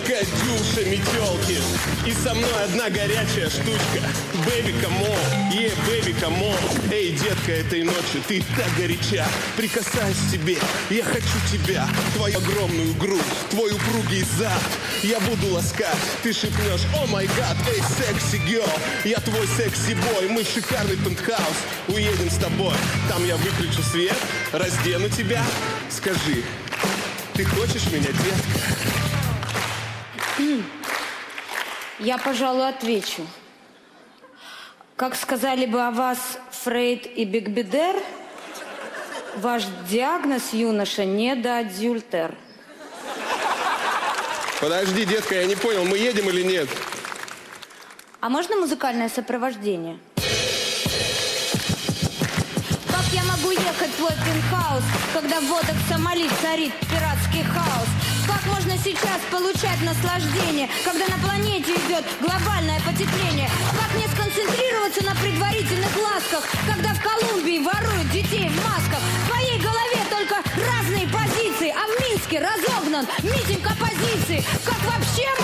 Катюша, метелки. И со мной одна горячая штучка. Baby, come on, yeah, baby, come on. Эй, детка, этой ночью ты так горяча. Прикасаюсь к тебе, я хочу тебя. Твою огромную грудь, твой упругий зад. Я буду ласкать, ты шепнешь, о май гад. Эй, секси герл, я твой секси-бой. Мы в шикарный пентхаус, уедем с тобой. Там я выключу свет, раздену тебя. Скажи, ты хочешь меня, детка? Я, пожалуй, отвечу. Как сказали бы о вас Фрейд и Бигбедер, ваш диагноз, юноша, недоадюльтер. Подожди, детка, я не понял, мы едем или нет? А можно музыкальное сопровождение? Как я могу ехать в твой пентхаус, когда водок в Сомали царит пиратский хаос? Как можно сейчас получать наслаждение, когда на планете идет глобальное потепление? Как мне сконцентрироваться на предварительных ласках, когда в Колумбии воруют детей в масках? В твоей голове только разные позиции, а в Минске разогнан митинг оппозиции. Как вообще